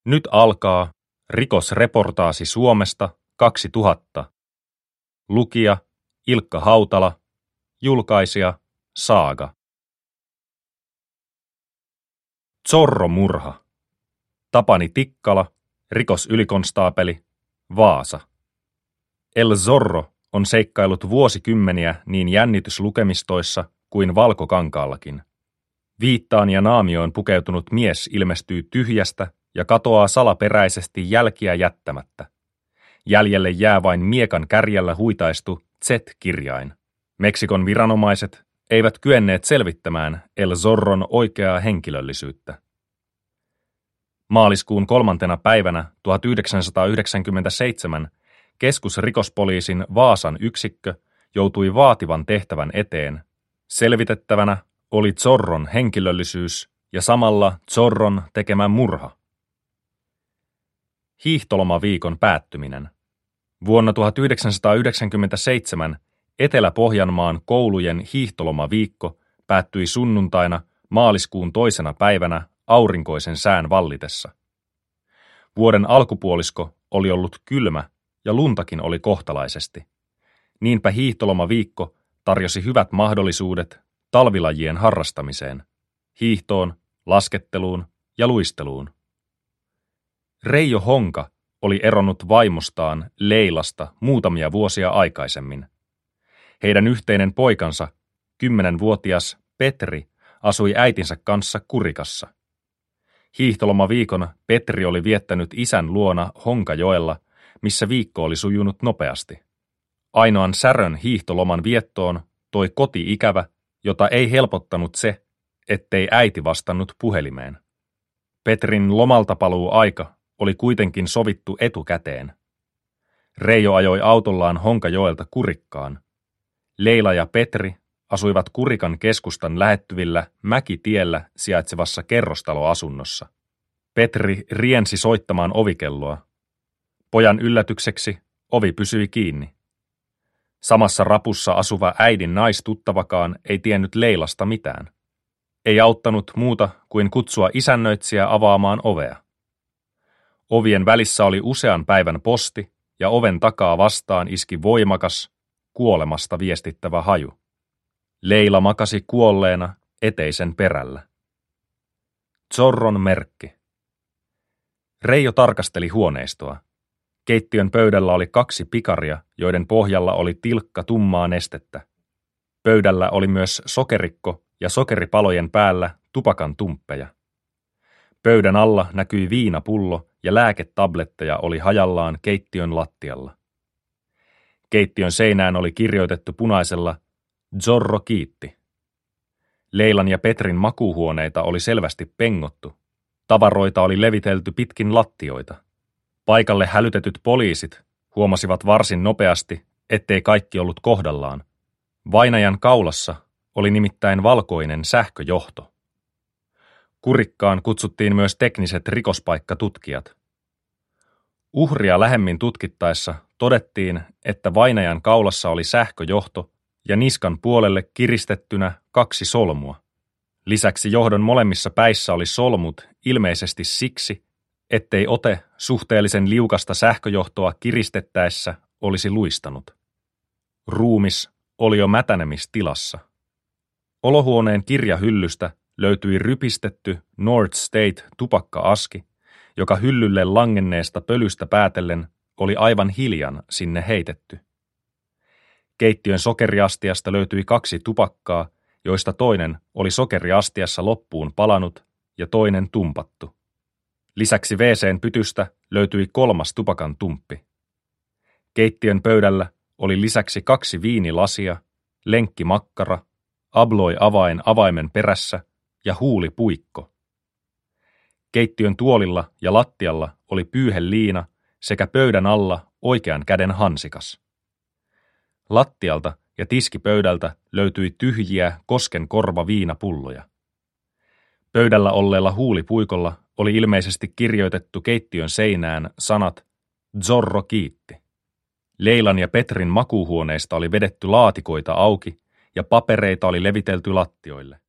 Nyt alkaa rikosreportaasi Suomesta 2000. Lukija Ilkka Hautala, julkaisija Saaga. Zorro-murha. Tapani Tikkala, rikosylikonstaapeli, Vaasa. El Zorro on seikkailut vuosikymmeniä niin jännityslukemistoissa kuin valkokankaallakin. Viittaan ja naamioon pukeutunut mies ilmestyy tyhjästä ja katoaa salaperäisesti jälkiä jättämättä. Jäljelle jää vain miekan kärjellä huitaistu Z-kirjain. Meksikon viranomaiset eivät kyenneet selvittämään El Zorron oikeaa henkilöllisyyttä. Maaliskuun 3. päivänä 1997 keskusrikospoliisin Vaasan yksikkö joutui vaativan tehtävän eteen. Selvitettävänä oli Zorron henkilöllisyys ja samalla Zorron tekemä murha. Hiihtolomaviikon päättyminen. Vuonna 1997 Etelä-Pohjanmaan koulujen hiihtolomaviikko päättyi sunnuntaina maaliskuun 2. päivänä aurinkoisen sään vallitessa. Vuoden alkupuolisko oli ollut kylmä ja luntakin oli kohtalaisesti. Niinpä hiihtolomaviikko tarjosi hyvät mahdollisuudet talvilajien harrastamiseen, hiihtoon, lasketteluun ja luisteluun. Reijo Honka oli eronnut vaimostaan Leilasta muutamia vuosia aikaisemmin. Heidän yhteinen poikansa, 10-vuotias Petri, asui äitinsä kanssa Kurikassa. Hiihtolomaviikon Petri oli viettänyt isän luona Honkajoella, missä viikko oli sujunut nopeasti. Ainoan särön hiihtoloman viettoon toi koti-ikävä, jota ei helpottanut se, ettei äiti vastannut puhelimeen. Petrin lomaltapaluu aika oli kuitenkin sovittu etukäteen. Reijo ajoi autollaan Honkajoelta Kurikkaan. Leila ja Petri asuivat Kurikan keskustan lähettyvillä Mäkitiellä sijaitsevassa kerrostaloasunnossa. Petri riensi soittamaan ovikelloa. Pojan yllätykseksi ovi pysyi kiinni. Samassa rapussa asuva äidin naistuttavakaan ei tiennyt Leilasta mitään. Ei auttanut muuta kuin kutsua isännöitsijä avaamaan ovea. Ovien välissä oli usean päivän posti ja oven takaa vastaan iski voimakas, kuolemasta viestittävä haju. Leila makasi kuolleena eteisen perällä. Zorron merkki. Reijo tarkasteli huoneistoa. Keittiön pöydällä oli 2 pikaria, joiden pohjalla oli tilkka tummaa nestettä. Pöydällä oli myös sokerikko ja sokeripalojen päällä tupakan tumppeja. Pöydän alla näkyi viinapullo ja lääketabletteja oli hajallaan keittiön lattialla. Keittiön seinään oli kirjoitettu punaisella Zorro kiitti. Leilan ja Petrin makuuhuoneita oli selvästi pengottu. Tavaroita oli levitelty pitkin lattioita. Paikalle hälytetyt poliisit huomasivat varsin nopeasti, ettei kaikki ollut kohdallaan. Vainajan kaulassa oli nimittäin valkoinen sähköjohto. Kurikkaan kutsuttiin myös tekniset rikospaikkatutkijat. Uhria lähemmin tutkittaessa todettiin, että vainajan kaulassa oli sähköjohto ja niskan puolelle kiristettynä 2 solmua. Lisäksi johdon molemmissa päissä oli solmut ilmeisesti siksi, ettei ote suhteellisen liukasta sähköjohtoa kiristettäessä olisi luistanut. Ruumis oli jo mätänemistilassa. Olohuoneen kirjahyllystä löytyi rypistetty North State-tupakka-aski, joka hyllylle langenneesta pölystä päätellen oli aivan hiljan sinne heitetty. Keittiön sokeriastiasta löytyi 2 tupakkaa, joista toinen oli sokeriastiassa loppuun palanut ja toinen tumpattu. Lisäksi WC:n pytystä löytyi 3. tupakan tumppi. Keittiön pöydällä oli lisäksi 2 viinilasia, lenkkimakkara, abloi-avain avaimen perässä ja huulipuikko. Keittiön tuolilla ja lattialla oli pyyheliina sekä pöydän alla oikean käden hansikas. Lattialta ja tiskipöydältä löytyi tyhjiä koskenkorva-viinapulloja. Pöydällä olleella huulipuikolla oli ilmeisesti kirjoitettu keittiön seinään sanat Zorro kiitti. Leilan ja Petrin makuuhuoneista oli vedetty laatikoita auki ja papereita oli levitelty lattioille.